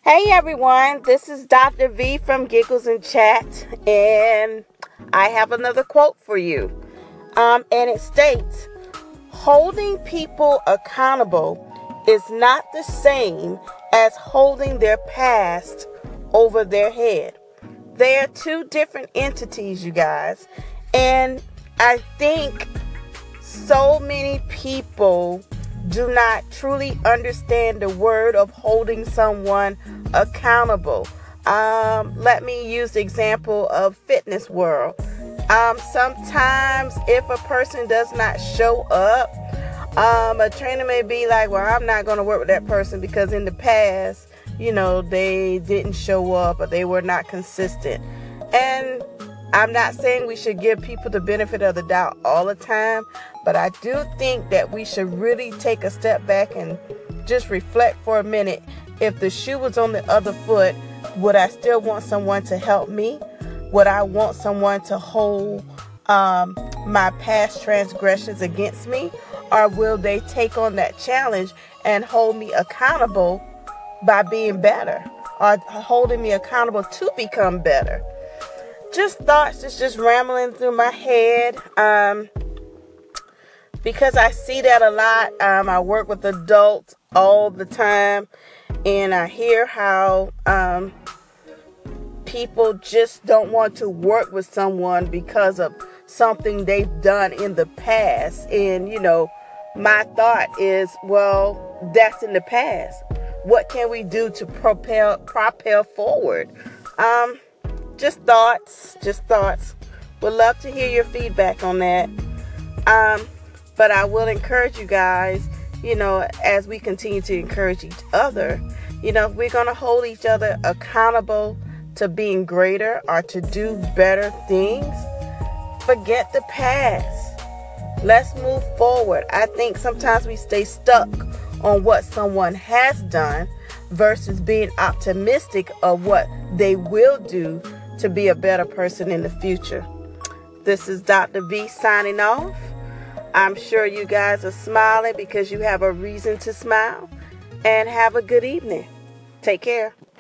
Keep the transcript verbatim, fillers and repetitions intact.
Hey everyone, this is Doctor V from Giggles and Chat, and I have another quote for you. Um, and it states, holding people accountable is not the same as holding their past over their head. They are two different entities, you guys. And I think so many people do not truly understand the word of holding someone accountable. Um, let me use the example of Fitness World. Um, sometimes if a person does not show up, um, a trainer may be like, well, I'm not going to work with that person because in the past, you know, they didn't show up or they were not consistent. And I'm not saying we should give people the benefit of the doubt all the time, but I do think that we should really take a step back and just reflect for a minute. If the shoe was on the other foot, would I still want someone to help me? Would I want someone to hold um, my past transgressions against me? Or will they take on that challenge and hold me accountable by being better, or holding me accountable to become better? Just thoughts just, just rambling through my head. Um, because I see that a lot. Um, I work with adults all the time, and I hear how um, people just don't want to work with someone because of something they've done in the past. And, you know, my thought is, well, that's in the past. What can we do to propel, propel forward? Um, Just thoughts, just thoughts. Would love to hear your feedback on that. Um, but I will encourage you guys, you know, as we continue to encourage each other, you know, if we're going to hold each other accountable to being greater or to do better things, forget the past. Let's move forward. I think sometimes we stay stuck on what someone has done versus being optimistic of what they will do to be a better person in the future. This is Doctor V signing off. I'm sure you guys are smiling because you have a reason to smile. And have a good evening. Take care.